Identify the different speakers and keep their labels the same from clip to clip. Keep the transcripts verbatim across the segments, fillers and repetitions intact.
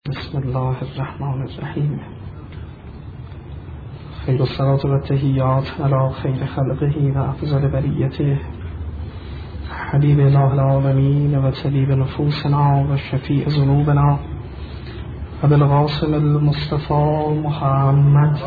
Speaker 1: بسم الله الرحمن الرحیم. خیر الصلاة و التحیات علی خیر خلقه و افضل بریته حبیب الله العالمین و طبیب نفوسنا و شفیع ذنوبنا و بالقاسم المصطفى محمد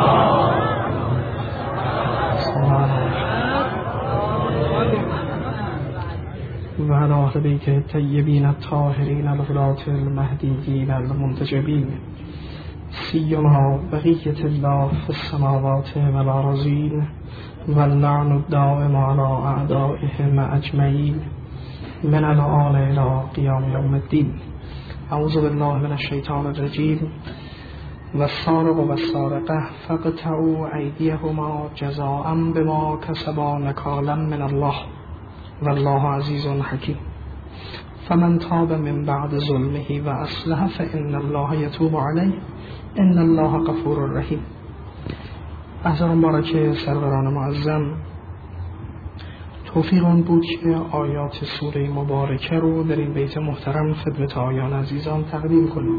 Speaker 1: و علی اهل بیت الطیبین الطاهرین الغراة المهدیین المنتجبین سیما بقیة الله فی السماوات والارضین واللعن الدائم علی اعدائهم اجمعین من الآن الی قیام یوم الدین. اعوذ بالله من الشیطان الرجیم. والسارق والسارقة فاقطعوا ایدیهما جزاء بما کسبا نکالا من الله والله عزیز حکیم. فمن تاب من بعد ظلمه و اصلح فإن الله یتوب علیه ان الله غفور رحیم. احضران بارک سروران معظم، توفیق آن بود که آیات سوره مبارکه رو در این بیت محترم خدمت آیان عزیزان تقدیم کنیم.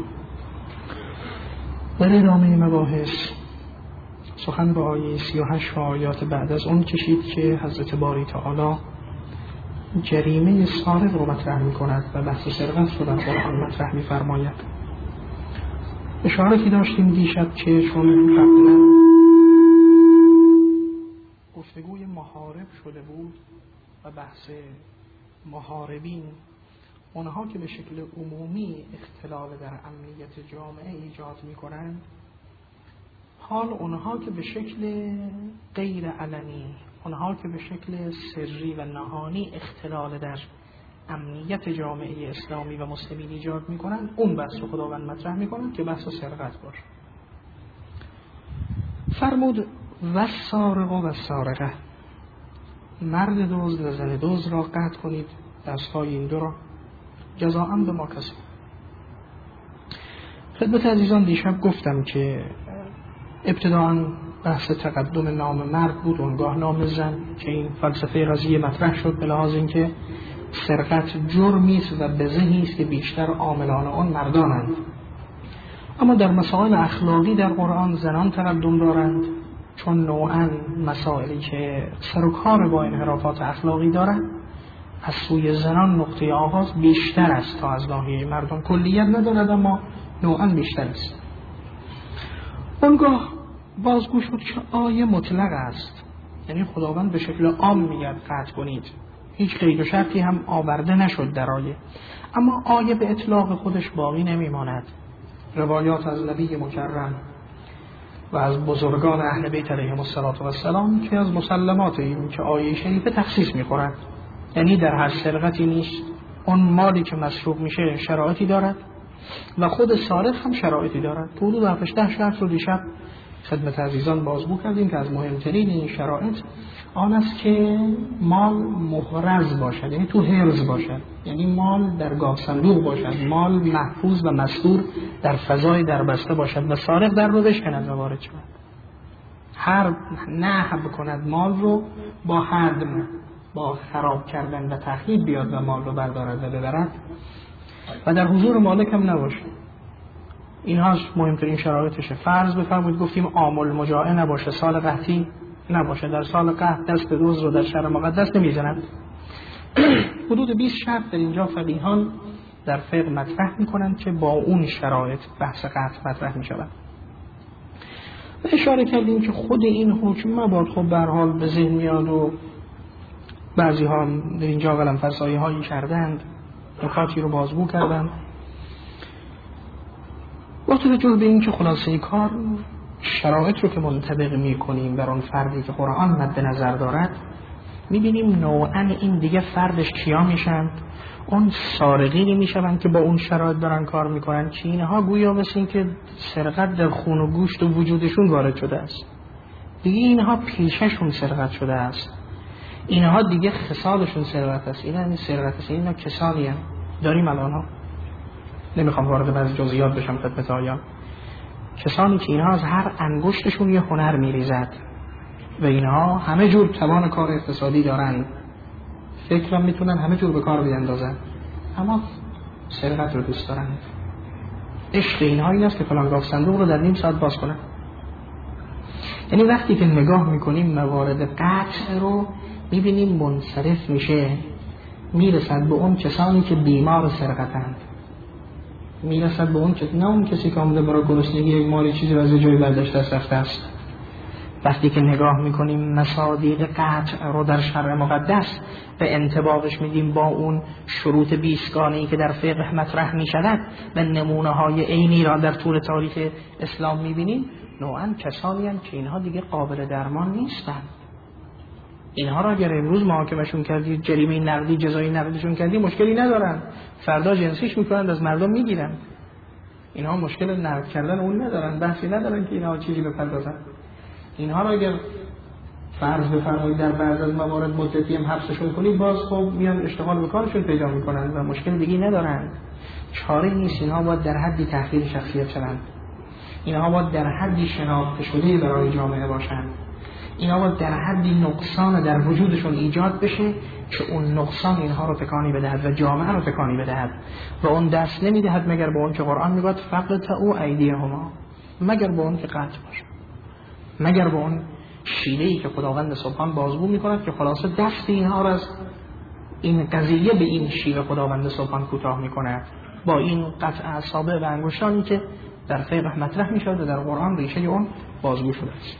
Speaker 1: در ادامه مباحث سخن به آیه سی و هشت و آیات بعد از اون کشید که حضرت باری تعالی جریمه سارق رو مطرح می کند و بحث سرقت رو در قرآن مطرح می فرماید. اشاره که داشتیم دیشب که چون قبلا گفتگوی محارب شده بود و بحث محاربین، اونها که به شکل عمومی اختلال در امنیت جامعه ایجاد می کنند، حال اونها که به شکل غیر علنی، اونها که به شکل سری و نهانی اختلال در امنیت جامعه اسلامی و مسلمین ایجاد میکنن، اون بحث رو خداوند مطرح میکنن که بحث سرقت باشه. فرمود و سارق و سارقه، مرد دزد و زن دزد را قطع کنید، دستهای این دو را جزاء به ما کسب. خدمت عزیزان دیشب گفتم که ابتداءً بحث تقدم نام مرد بود، اونگاه نام زن، که این فلسفه قضیه مطرح شد به لحاظ اینکه سرقت جرمی است و بزهی است که بیشتر عاملان آن مردانند. اما در مسائل اخلاقی در قرآن زنان تقدم دارند، چون نوعاً مسائلی که سر و کار با انحرافات اخلاقی دارند، از سوی زنان نقطه آغاز بیشتر است تا از ناحیه مردم. کلیت ندارد اما نوعاً بیشتر است. اونگاه بازگو شد که آیه مطلق است، یعنی خداوند به شکل عام میگه قطع کنید، هیچ قید و شرطی هم آورده نشد در آیه. اما آیه به اطلاق خودش باقی نمیماند. روایات از نبی مکرم و از بزرگان اهل بیت علیهم السلام که از مسلمات این که آیه شریفه تخصیص میخورند، یعنی در هر سرقتی نیست اون مالی که مسروق میشه شرایطی دارد و خود سارق هم شرایطی دارد. حدود هفت شرط رو دیشب خدمت عزیزان بازگو کردیم که از مهمترین این شرایط آن است که مال محرز باشد، یعنی تو حرز باشد، یعنی مال در گاو صندوق باشد، مال محفوظ و مستور در فضای در بسته باشد و سارق در رو بشکند و وارد شود. هر نهب کند مال رو با هدم، با خراب کردن و تخریب بیاد و مال رو بردارد و ببرد و در حضور مالک هم نباشد. اینهاش مهمترین شرایطشه. فرض بفرمایید گفتیم عامل مجاعه نباشه، سال قحطی نباشه. در سال قحط دست به دزد رو در شهر مقدس نمیزنند. حدود بیست شرط در اینجا فقیهان در فقه مطرح میکنند که با اون شرایط بحث قطع مطرح میشود. و اشاره کردیم که خود این حکم مباد خب به هر حال به ذهن میاد و بعضی ها در اینجا قلم فرسایی هایی کردند، نکاتی رو بازگو کردند. با توجه به این که خلاصه کار شرایط رو که منطبق می کنیم بر اون فردی که قرآن مد نظر دارد، می بینیم نوعاً این دیگه فردش کیا میشن؟ اون سارقینی میشن که با اون شرایط دارن کار میکنن که اینها گویا مثل این که سرقت در خون و گوشت و وجودشون وارد شده است. دیگه اینها پیششون سرقت شده است، اینها دیگه خصالشون سرقت است. اینا این سرقت است، اینا کسانی هم داریم الان ها. نمیخوام وارد بعضی جزئیات بشم خدمت آیان. کسانی که اینها از هر انگشتشون یه هنر میریزد و اینها همه جور توان کار اقتصادی دارن، فکرم میتونن همه جور به کار بیندازن، اما سرقت رو دوست دارن. عشق اینها این است که فلان گاف صندوق رو در نیم ساعت باز کنن. یعنی وقتی که نگاه میکنیم موارد قطع رو میبینیم منصرف میشه، میرسد به اون کسانی که بیمار سرقتند، میرسد به اون که نه اون کسی که آمده برای گرسنگی یک مالی چیزی از جای برداشت دست رفته است. وقتی که نگاه میکنیم مصادیق قطع رو در شرع مقدس به انطباقش میدیم با اون شروط بیستگانه‌ای که در فقه مطرح میشود و نمونه های عینی را در طول تاریخ اسلام میبینیم، نوعاً کسانی هستند که اینها دیگه قابل درمان نیستند. اینها را اگر امروز محاکمهشون کردی، جریمه نقدی جزای نقدیشون کردی، مشکلی ندارن، فردا جنسیش میکنن از مردم میگیرن. اینها مشکل نقد کردن اون ندارن، بحثی ندارن که اینها چیزی بپردازن. اینها را اگر فرض بفرمایید در بعض از موارد مدتی هم حبسشون کنید، باز خب میان اشتغال به کارشون پیدا میکنن و مشکل دیگه ندارن. چاره نیست. اینها باید در حدی تحقیر شخصیت شوند، اینها باید در حدی شناخته شده برای جامعه باشند، اینا باید در حدی نقصان در وجودشون ایجاد بشه که اون نقصان اینها رو تکانی بدهد و جامعه رو تکانی بدهد و اون دست نمیدهد مگر به اون که قرآن میگوید فقطعوا ایدیهما، مگر به اون که قطع باشه، مگر به اون شیله‌ای که خداوند سبحان بازگو میکند که خلاصه دست اینها رو از این قضیه به این شیوه خداوند سبحان کوتاه میکند، با این قطع اصابع و انگشتانی که در فقه مطرح میشود و در قرآن ریشه اون بازگو شده است.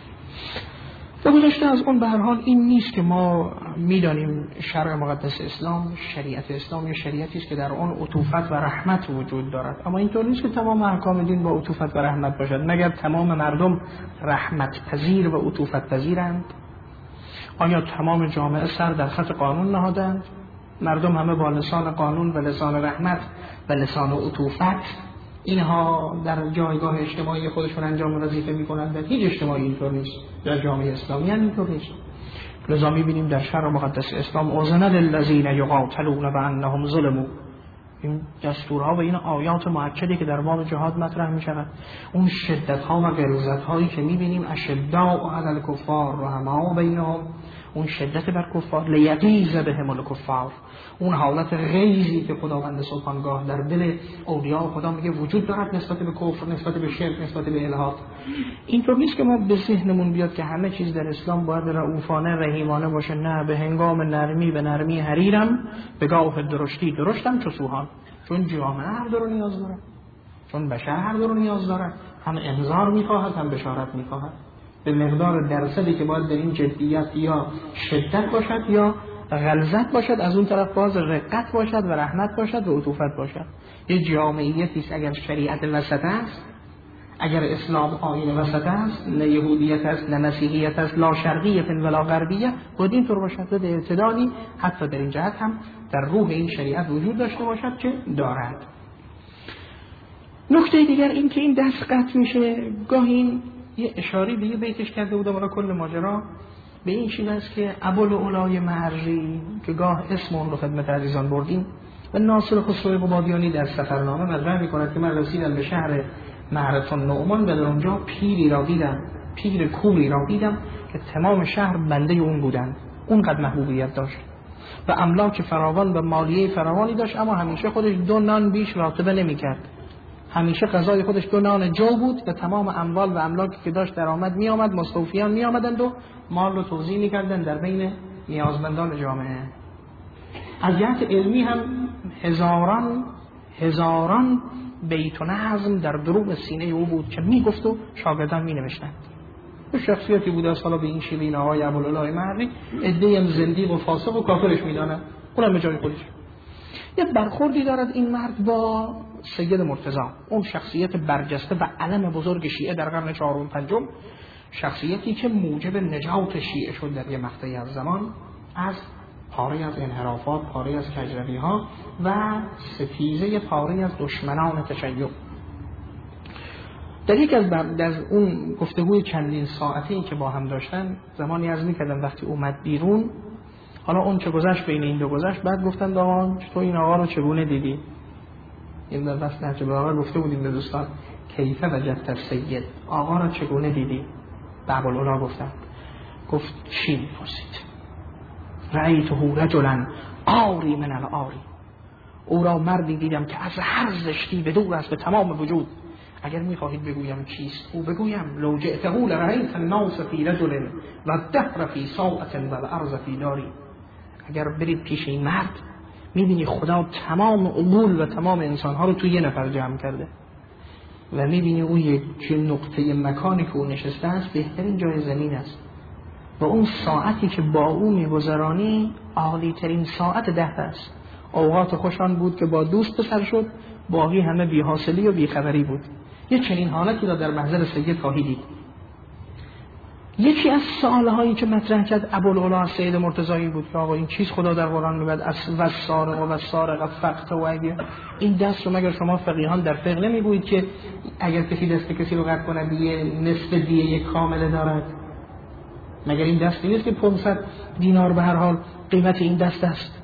Speaker 1: و گذشته از اون به هر حال این نیست که ما میدانیم شرع مقدس اسلام، شریعت اسلام یا شریعتی است که در اون عطوفت و رحمت وجود دارد، اما اینطور نیست که تمام احکام دین با عطوفت و رحمت باشد. مگر تمام مردم رحمت پذیر و عطوفت پذیرند؟ آیا تمام جامعه سر در خط قانون نهادند؟ مردم همه با لسان قانون و لسان رحمت و لسان عطوفت اینها در جایگاه اجتماعی خودشون انجام وظیفه میکنند؟ هیچ اجتماعی اینطور نیست، در جامعه اسلامی هم اینطور نیست. لذا میبینیم در شرع مقدس اسلام اذن للذین یقاتلون بانهم ظلموا، این دستورها و این آیات مؤکدی که در باب جهاد مطرح میشود، اون شدت ها و غلظت هایی که میبینیم، اشداء علی الکفار رحماء بینهم، اون شدت بر کفار، لیغیظ بهم الکفار، اون حالت غیظی که خداوند سبحان گاه در دل اولیاء خدا میگه وجود دارد نسبت به کفر، نسبت به شرک، نسبت به الحاد. اینطور نیست که ما به ذهنمون بیاد که همه چیز در اسلام باید رؤوفانه رحیمانه باشه. نه، به هنگام نرمی به نرمی حریرم، به گاه درشتی درشتم چو سوهان. چون جامعه هر دو رو نیاز داره، چون بشر هر دو رو نیاز داره، هم انذار میخواهد هم بشارت میخواهد. به مقدار درصدی که باید در این جدیت یا شدت باشد یا غلظت باشد، از اون طرف باز رقت باشد و رحمت باشد و عطوفت باشد. یه جامعیتی است اگر شریعت وسط است، اگر اسلام آیین وسط است، نه یهودیت است نه مسیحیت است، لا شرقیت ولا غربیه، باید اینطور باشد، باید اعتدالی حتی در این جهت هم در روح این شریعت وجود داشته باشد که دارد. نکته دیگر این که این دست قطع میشه، گاهی این یه اشاری به یه بیتش کرده بودم برای کل ماجرا، به این شیوه است که ابوالعلای مرزی که گاه اسم اون رو خدمت عزیزان بردیم و ناصر خسرو قبادیانی در سفرنامه مطرح می‌کند که من رسیدم به شهر معرتون نعمان و در اونجا پیری را دیدم، پیر کوری را دیدم که تمام شهر بنده اون بودند، اونقدر محبوبیت داشت و املاک فراوان و مالیه فراوانی داشت، اما همیشه خودش دو نان بیش راتبه نمی‌کرد، همیشه غذای خودش دو نان جو بود و تمام اموال و املاکی که داشت درآمد می آمد، مستوفیان می آمدند و مال رو توزیع می کردند در بین نیازمندان جامعه. از جهت علمی هم هزاران هزاران بیت و نظم در دروغ سینه او بود که می گفت و شاگردان می نوشتند. و شخصیتی بود از حالا به این شیوه این آقای ابوالعلای مرزی عده‌ای هم زندیق و فاسق و کافرش می دانند، اونم به جای خودش. یه برخوردی دارد این مرد با سید مرتضی، اون شخصیت برجسته و علم بزرگ شیعه در قرن چهارم پنجم، شخصیتی که موجب نجات شیعه شد در یه مقطعی از زمان از پاره از انحرافات، پاره از کجروی ها و ستیزه پاره از دشمنان تشیع. در یک از از اون گفتگوی چندین ساعته‌ای که با هم داشتن، زمانی از می‌کردم وقتی اومد بیرون، حالا اون چه گذشت بین این دو گذشت، بعد گفتن آقا تو این آقا رو چگونه دیدی؟ این در بس نهج البلاغه گفته بودیم به دوستان کیف وجدت السید، آقا رو چگونه دیدی؟ به ابوالعلا گفتم. گفت چی می‌پرسید؟ رأیته رجلا عاری من العاری، او را مردی دیدم که از هر زشتی به دور است به تمام وجود. اگر میخواهید بگویم چیست او بگویم لو جئته لرأیت الناس فی رجل و الدهر فی ساعة و الارض فی داری. اگر برید پیش این مرد میبینی خدا تمام عقول و تمام انسانها رو توی یه نفر جمع کرده و میبینی اون یک نقطه مکانی که او نشسته است بهترین جای زمین است و اون ساعتی که با او میگذرانی عالی ترین ساعت دهر است. اوقات خوشان بود که با دوست سر شد، باقی همه بی‌حاصلی و بیخبری بود. یه چنین حالتی را در محضر سید خواهی دید. یکی از سوالهایی که مطرح کرد ابوالعلا از سید مرتضایی بود که آقا این چیز خدا در قرآن میگه از والسارق و والسارقة فاقطعوا ایدیهما، این دست رو مگر شما فقیهان در فقه نمیگویید که اگر کسی دست کسی رو قطع کنه دیگه نصف دیه کامله دارد؟ مگر این دستی نیست که پانصد دینار به هر حال قیمت این دست است؟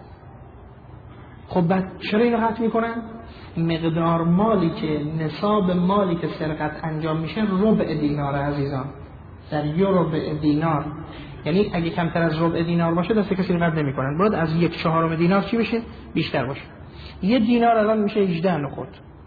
Speaker 1: خب بعد چرا این قطع میکنن؟ مقدار مالی که نصاب مالی که سرقت انجام میشه ربع دینار عزیزان، در یه ربع دینار، یعنی اگه کمتر از ربع دینار باشه دست کسی قطع نمیکنن، باید از یک چهارم دینار چی بشه؟ بیشتر باشه. یه دینار الان میشه هجده نقود.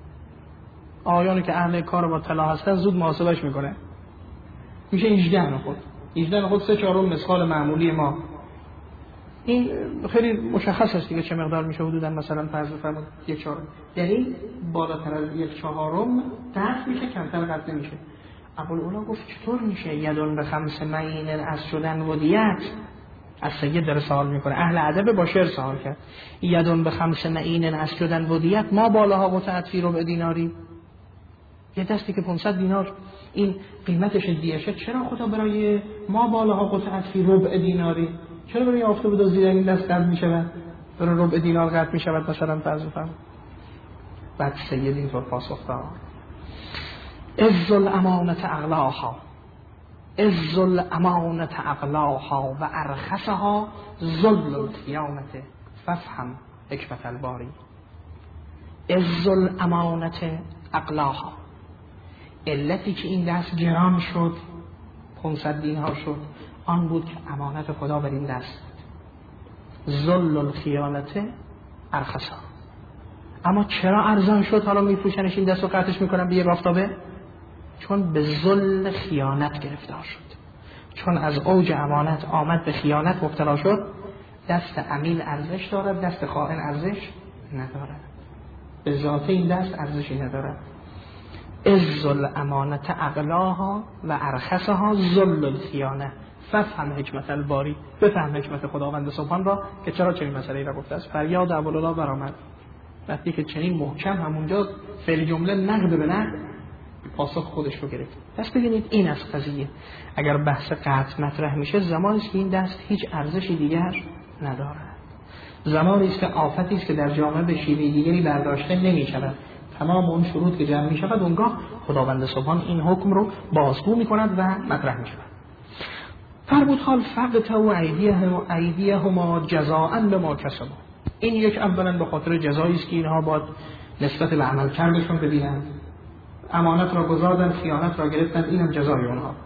Speaker 1: آیانی که اهل کار با طلا هستن زود محاسبش میکنه، میشه هجده نقود. هجده نقود سه چهارم مثقال معمولی ما. این خیلی مشخص است دیگه چه مقدار میشه حدودا، مثلا فرض بفرمایید یک چهارم، یعنی بالاتر از یک چهارم دست میشه، کمتر قطع نمیشه. ابوالعلا گفت چطور میشه یدون به خمس معین از شدن و دیت؟ از سید داره سوال میکنه، اهل ادب با شعر سوال کرد. یدون به خمس معین از شدن و دیت ما بالاها قطعت فی ربع دیناری، یه دستی که پانصد دینار این قیمتش دیشه، چرا خدا برای ما بالاها قطعت فی ربع دیناری، چرا برای آفتاب دزدیدن این دست قطع میشود، برای ربع دینار قطع میشود مثلا فرض بفرمایید؟ بعد سید اینطور پاسخ داد: عز الامانة اغلاها، عز الامانة اغلاها و ارخصها ذل الخیانة فافهم حکمت الباری. عز الامانة اغلاها، علتی که این دست گران شد، پانصد دینار شد، آن بود که امانت خدا بر این دست. ذل الخیانة ارخصها، اما چرا ارزان شد حالا میفروشنش این دست رو قطعش میکنن به یه آفتابه؟ چون به ذل خیانت گرفتار شد، چون از اوج امانت آمد به خیانت مبتلا شد. دست امین ارزش دارد، دست خائن ارزش ندارد، به ذات این دست ارزشی ندارد. عز الامانة اغلاها و ارخصها ذل الخیانة فافهم حکمت الباری. بفهم حکمت خداوند سبحان را که چرا چنین مسئله‌ای را گفته است. فریاد ابوالعلا برآمد وقتی که چنین محکم همونجا فعل جمله نقد به نقد پاسخ خودش رو گرفت. پس ببینید این از قضیه اگر بحث قطع مطرح میشه، زمانی است که این دست هیچ ارزشی دیگر ندارد، زمانی است که آفتی است که در جامعه به شیوه دیگری برداشته نمی‌شود. تمام اون شروط که جمع می‌شود اونگاه خداوند سبحان این حکم رو بازگو می‌کند و مطرح می‌شود. فرمود حال فقطعوا ایدیهما جزاء بما کسبوا. این یک اولا به خاطر جزایی است که اینها باید نسبت به عمل کردشون ببینن، امانت را گزاردن، خیانت را گرفتن، اینم جزای اونها.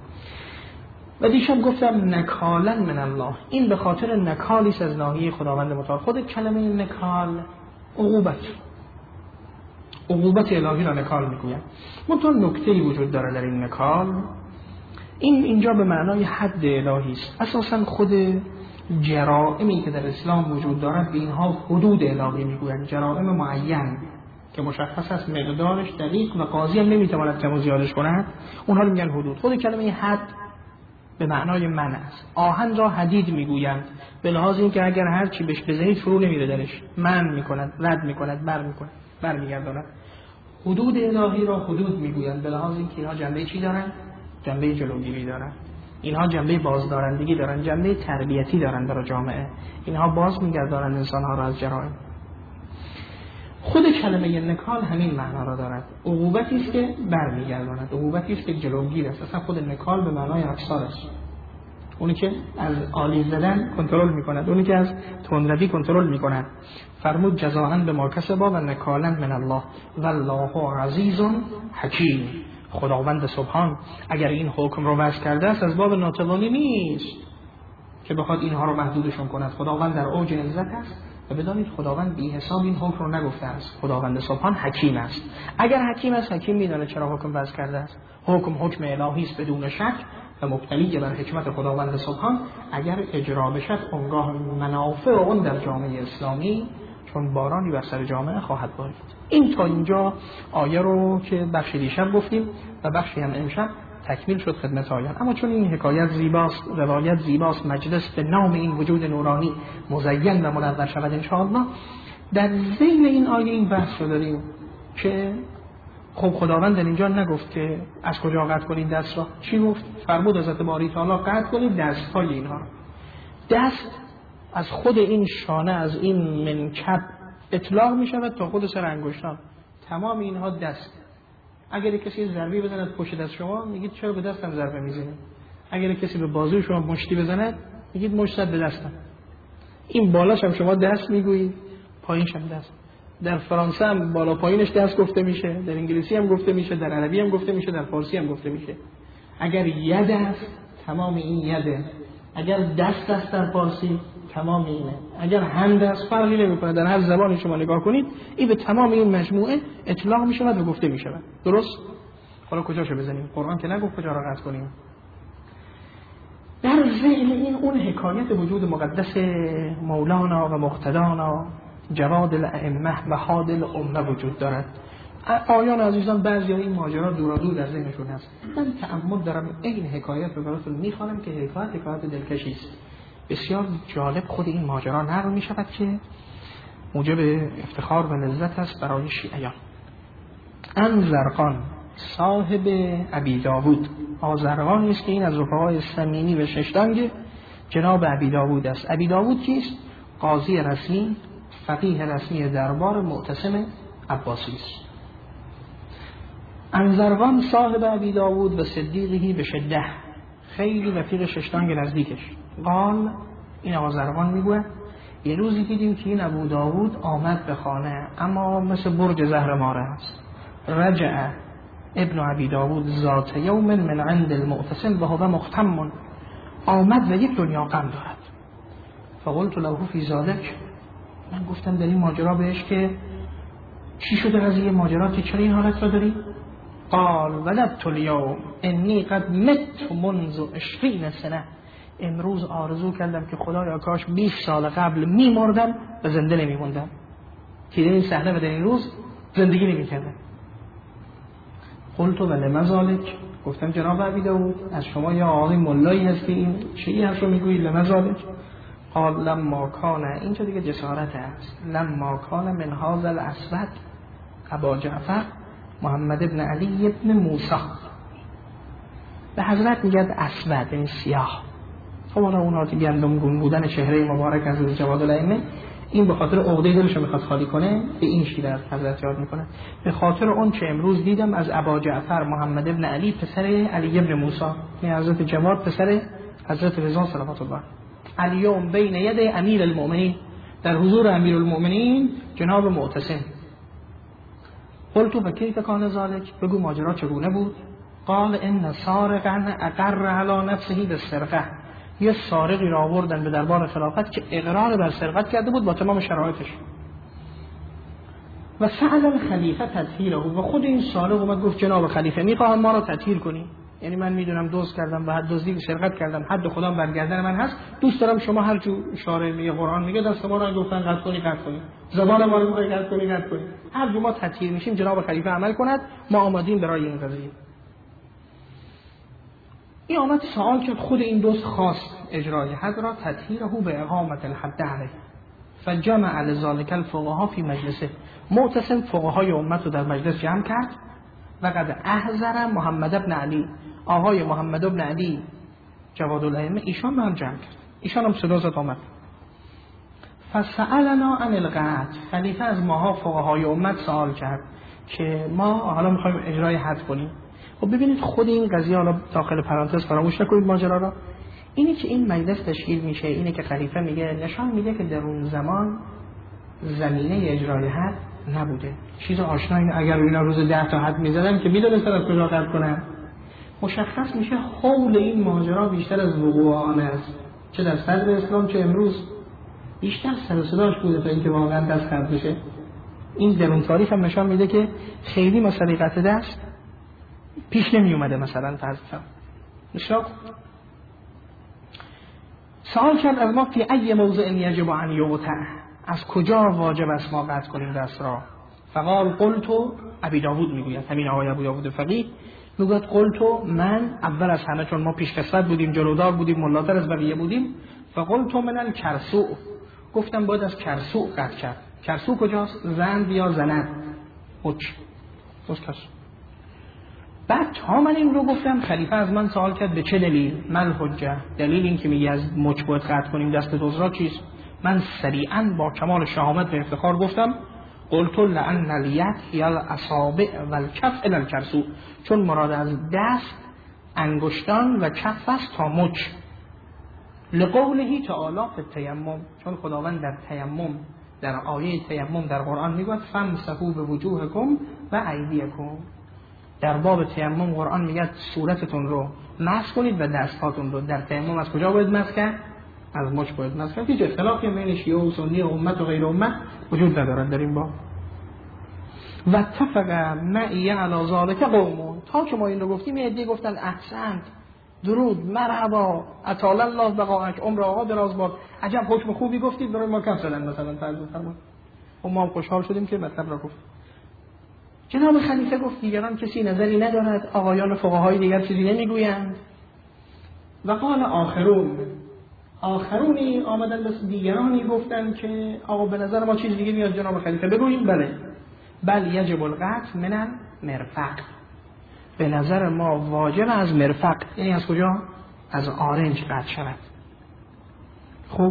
Speaker 1: و دیشب گفتم نکالا من الله، این به خاطر نکالی است از ناحیه خداوند متعال. خود کلمه نکال عقوبت، عقوبت الهی را نکال میگویم. منتها نکته‌ای وجود داره در این نکال، این اینجا به معنای حد الهی است. اساسا خود جرائمی که در اسلام وجود دارد به اینها حدود الهی میگویند، جرائم معین که مشخص است مقدارش دقیق و قاضی هم نمیتواند کم و زیادش کند، اونها رو میگن حدود. خود کلمه حد به معنای من است. آهن را حدید میگویند به لحاظ اینکه اگر هر چی بهش بزنید فرو نمیره درش، من میکند، رد میکند، بر میکند، برمیگرداند. حدود الهی را حدود میگویند به لحاظ اینکه اینها جنبه چی دارن؟ جنبه جلوگیری دارن، اینها جنبه بازدارندگی دارن، جنبه تربیتی دارن برای جامعه، اینها باز میگردانند انسانها را از جرائم. خود کلمه نکال همین معنا را دارد، عقوبتی است که برمیگرداند، عقوبتی است که جلوگیر است. اصلا خود نکال به معنای افسار است، اونی که از عالی زدن کنترل میکند، اونی که از تندروی کنترل میکند. فرمود جزاء بما کسبا و نکالا من الله والله عزیز حکیم. خداوند سبحان اگر این حکم رو وضع کرده است از باب ناتوانی نیست که بخواد اینها رو محدودشون کند. خداوند در اوج عزت است و بدانید خداوند بی حساب این حکم رو نگفته است. خداوند سبحان حکیم است. اگر حکیم است، حکیم میدونه چرا حکم وضع کرده است. حکم حکم الهی است بدون شک و مبتنی بر حکمت خداوند سبحان. اگر اجرا بشد اونگاه منافع اون در جامعه اسلامی چون بارانی بر سر جامعه خواهد بارید. این تا اینجا آیه رو که بخشی دیشب گفتیم و بخشی هم امشب تکمیل شد خدمت آیان. اما چون این حکایت زیباست، روایت زیباست، مجلس به نام این وجود نورانی مزین و منور شود انشاءالله، در ذیل این آیه این بحث رو داریم که خب خداوند در اینجا نگفت که از کجا قطع کنید دست را. چی گفت؟ فرمود حضرت باری تعالی قطع کنید دست های اینها. دست از خود این شانه، از این منکب اطلاق می شود تا خود سر انگشتان. تمام اینها دست. اگر کسی ضربی بزند پشت دست شما میگید چرا به دستم ضربه میزنید؟ اگر کسی به بازوی شما مشتی بزند میگید مشت به دستم. این بالاش هم شما دست میگویید، پایینش هم دست. در فرانسه هم بالا پایینش دست گفته میشه، در انگلیسی هم گفته میشه، در عربی هم گفته میشه، در فارسی هم گفته میشه. اگر ید است تمام این یده، اگر دست است در فارسی تمام اینه، اگر هند است فرقی نمیکنه، در هر زبانی شما نگاه کنید این به تمام این مجموعه اطلاق میشود و گفته میشود. درست؟ حالا کجاشو بزنیم؟ قرآن که نگفت کجا را قطع کنیم. در ذیل این اون حکایت وجود مقدس مولانا و مقتدانا جواد الائمه و هادی الامه وجود دارد. آیان عزیزان بعضی این ماجرا دورا دور در ذهنشون هست. من تأمل دارم این حکایت رو براتون میخوانم که حکایت حکایت دلکشی است. بسیار جالب خود این ماجرا نقل می شود که موجب افتخار و لذت است برای شیعیان. انزرقان صاحب ابی داوود، آزرقان است که این از رفقای سمینی و ششتنگ جناب ابی داوود است. ابی داوود کیست؟ قاضی رسمی، فقیه رسمی دربار معتصم عباسی است. انزرقان صاحب ابی داوود و صدیقی به شده، خیلی رفیق ششتنگ نزدیکش. قال، این آزرقان میگوید یه روزی دیدیم که این ابو داوود آمد به خانه، اما مثل برج زهرماره است. رجع ابن ابی داوود ذات یوم من عند المعتصم و هو مختم، آمد و یک دنیا غم دارد. فقلت له فی ذلک، من گفتم در این ماجرا بهش که چی شده قضیه ماجرا که چرا این حالت را داری؟ قال ولدت الیوم انی قد مت منذ عشرین سنه، امروز آرزو کردم که خدایا کاش بیست سال قبل میمردم و زنده نمیموندم که در این صحنه و در این روز زندگی نمیکردم. قلت ولما ذلک، گفتم جناب ابی داوود از شما یا آقای ملایی هستین چی حرف رو میگویید لما ذلک؟ قال لما کان، اینجا دیگه جسارت است، لما کان من هذا الاسود ابا جعفر محمد ابن علی ابن موسی، به حضرت میگه اسود یعنی سیاه. خب حالا اونها که گندم گون بودن چهره مبارک از جواد الائمه، این به خاطر عقده دلش میخواد خالی کنه، به این شیوه از حضرت یاد میکنه. به خاطر اون چه امروز دیدم از ابا جعفر محمد ابن علی پسر علی ابن موسی، یعنی حضرت جواد پسر حضرت رضا صلوات الله. الیوم بین ید امیر المؤمنین، در حضور امیر المؤمنین جناب معتصم. قلت فکیف کان ذلک، بگو ماجرا چگونه بود؟ قال ان سارقا اقر علی نفسه بالسرقه، یه سارقی را آوردن به دربار خلافت که اقرار بر سرقت کرده بود با تمام شرایطش. و سأل الخلیفه تطهیره، و خود این سارق اومد گفت جناب خلیفه میخواهم ما را تطهیر کنی، یعنی من میدونم دزد کردم و حد دزدی سرقت کردم، حد خودم بر گردن من هست، دوست دارم شما هر جو شارع میگه قرآن میگه دست ما را گفتن قطع کنی قطع کنی، زبان ما رو میگه قطع کنی قطع کنی، هر جو ما تطهیر میشیم جناب خلیفه عمل کند، ما آمادیم برای این قضیه. این آمد سوال کرد، خود این دوست خواست اجرای حد را، تطهیره به اقامت الحد علیه، فجمع لذالک الفقها فی مجلسه، معتصم فقهای امت رو در مجلس جمع کرد و قد احضر محمد ابن علی، آقای محمد ابن علی جواد الائمه ایشان هم جمع کرد، ایشان هم صدا زد آمد. فسألنا عن القطع، خلیفه از ماها فقهای امت سوال کرد که ما حالا میخوایم اجرای حد کنیم. خب ببینید خود این قضیه، حالا داخل پرانتز فراموش نکنید ماجرا را، اینی که این مجلس تشکیل میشه، اینه که خلیفه میگه، نشان میده که در اون زمان زمینه اجرای حد نبوده. چیز آشنایی، اگر اینا روز ده تا حد میزدن که میدونستن از کجا قطع کنن. مشخص میشه حول این ماجرا بیشتر از وقوع آن است، چه در صدر اسلام چه امروز. بیشتر سر و صداش بوده تا اینکه واقعا دست خرج بشه. این درون تاریخ هم نشان میده که خیلی مسئله قطع دست پیش نمی اومده. مثلا فرض کنم نشاط سوال کرد از ما فی ای موضع یجب ان یقطع، از کجا واجب است ما قطع کنیم دست را؟ فقال قلت، ابی داود میگوید، همین آقای ابو داود فقیه میگوید قلت من اول از همه، چون ما پیش قسمت بودیم، جلودار بودیم، ملاتر از بقیه بودیم، فقلت من الکرسوع، گفتم باید از کرسوع قطع کرد. کرسوع کجاست؟ زند یا زند؟ مچ مچ. بعد تا من این رو گفتم خلیفه از من سوال کرد به چه دلیل؟ من حجه، دلیل این که میگه از مچ باید قطع کنیم دست دزرا چیست؟ من سریعا با کمال شهامت و افتخار گفتم قلت لأن الید هی الاصابع و الکف الی الکرسوع، چون مراد از دست انگشتان و کف است تا مچ. لقوله تعالی فی التیمم، چون خداوند در تیمم، در آیه تیمم در قرآن میگوید فامسحوا بوجوهکم و ایدیکم، در باب تیمم قرآن میگه صورتتون رو مسح کنید و دستهاتون رو. در تیمم از کجا باید مسح کرد؟ از مچ باید مسح کرد. هیچ اختلافی بین شیعه و سنی و امت و غیر امت وجود ندارد در این باب. و اتفق معی علی ذلک قوم، تا که ما این رو گفتیم یه عده گفتن احسنت، درود، مرحبا، اطال الله بقاءک، عمر آقا دراز باد، عجب حکم خوبی گفتید، برای ما کف زدن مثلا فرض فرمود. و ما هم خوشحال شدیم که مطلب را گفت. جناب خلیفه گفت دیگران کسی نظری ندارد، آقایان فقهای دیگر چیزی نمیگویند. و قال آخرون، آخرونی آمدن بس دیگرانی گفتن که آقا به نظر ما چیز دیگه میاد جناب خلیفه بگوییم. بله بل یجب القطع من المرفق، به نظر ما واجب از مرفق، یعنی از کجا؟ از آرنج قطع شود. خب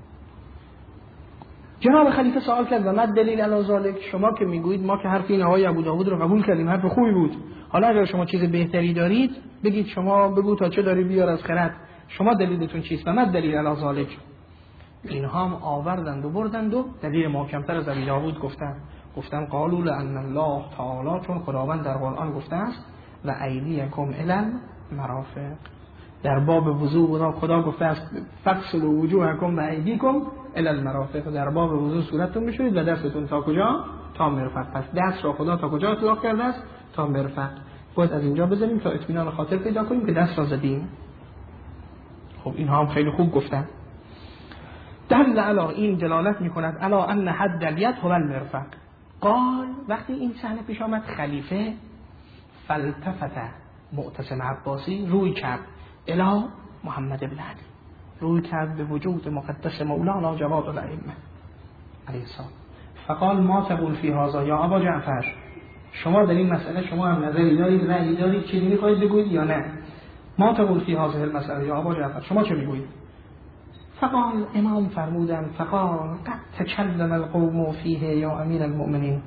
Speaker 1: جناب خلیفه سوال کرد و مد دلیل علی ذلک، شما که میگویید ما که حرف این آقای ابو داود رو قبول کردیم، حرف خوبی بود، حالا اگر شما چیز بهتری دارید بگید، شما بگو تا چه داری بیار از خرد، شما دلیلتون چیست؟ و مد دلیل علی ذلک. اینها هم آوردند و بردند و دلیل محکمتر از ابو داود گفتن. گفتن قالوا لأن الله تعالی، چون خداوند در قرآن گفته است و ایدیکم الی المرافق، در باب وضو خدا گفته است فغسلوا وجوهکم و ایدیکم الی المرافق، در باب وضو صورتتون بشورید و دستتون تا کجا؟ تا مرفق. پس دست را خدا تا کجا اطلاق کرده است؟ تا مرفق. باید از اینجا بزنیم تا اطمینان خاطر پیدا کنیم که دست را زدیم. خب اینها هم خیلی خوب گفتن. دل علی، این دلالت میکند علی ان حد الید هو المرفق. قال، وقتی این صحنه پیش آمد خلیفه فالتفت معتصم عباسی روی کرد الی محمد بن علی، روی کرد به وجود مقدس مولانا جواد الائمه علیه السلام. فقال ما تقول فی هذا یا ابا جعفر، شما در این مسئله شما هم نظری دارید، رأی دارید، چیزی میخواهید بگویید یا نه؟ ما تقول فی هذه المسئله یا ابا جعفر، شما چه میگویید؟ فقال، امام فرمودن فقال قد تکلم القوم فیه یا امیر المؤمنین،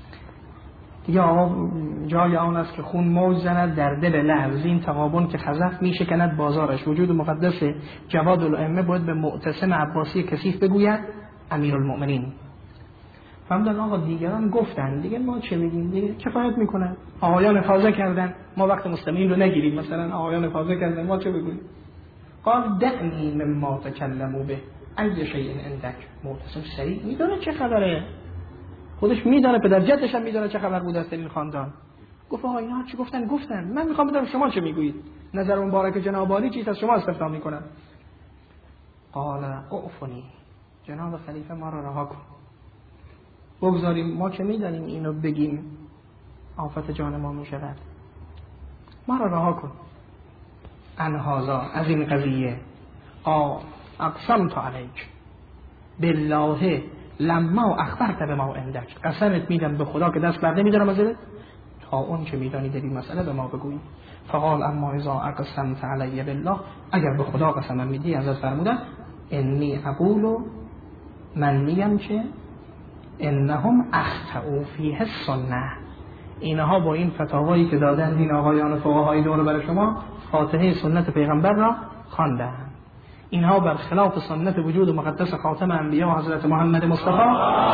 Speaker 1: یا جای آن است که خون موج زند در دل لحظ، این تقابن که خزف می شکند بازارش. وجود مقدس جواد الائمه باید به معتصم عباسی کثیف بگوید امیر المؤمنین. فهمدن آقا دیگران گفتن دیگه ما چه بگیم، دیگه کفایت میکنن، آقایان افاضه کردن، ما وقت مستمعین رو نگیریم، مثلا آقایان افاضه کردن ما چه بگوییم؟ قال دعنی مما تکلموا به ای شیء عندک. معتصم سریع میدونه چه خبره، خودش میدونه، پدر جدش هم میدونه چه خبر بوده است این خاندان. گفت آقا اینا چی گفتن؟ گفتن، من میخوام بدونم شما چه میگویید، نظر مبارک جناب عالی چیست، از شما استفسار میکنم. قال اعفنی، جناب خلیفه ما را رها کن، بگذاریم، ما که میدونیم اینو بگیم آفت جان ما میشود، ما را رها کن. ان هذا، از این قضیه، آ اقسمت علیک بالله لما اخبرت بما عندک، قسمت میدم به خدا که دست بر نمیدارم ازت تا اون که میدانی در این مسئله به ما بگویی. فقال اما اذا اقسمت علی بالله، اگر به خدا قسم میدی، ازت فرمودن انی اقول، من میگم که انهم اخطئوا فیه السنه، اینها با این فتاوایی که دادن این آقایان فقهای دور برای شما فاتحه سنت پیغمبر را خواندند، اینها بر خلاف سنت وجود مقدس خاتم انبیا و حضرت محمد مصطفی